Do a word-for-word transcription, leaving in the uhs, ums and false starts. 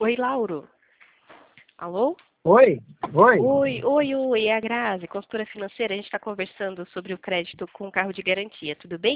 Oi, Lauro. Alô? Oi, oi. Oi, oi, oi, é a Grazi, consultora financeira. A gente está conversando sobre o crédito com carro de garantia, tudo bem?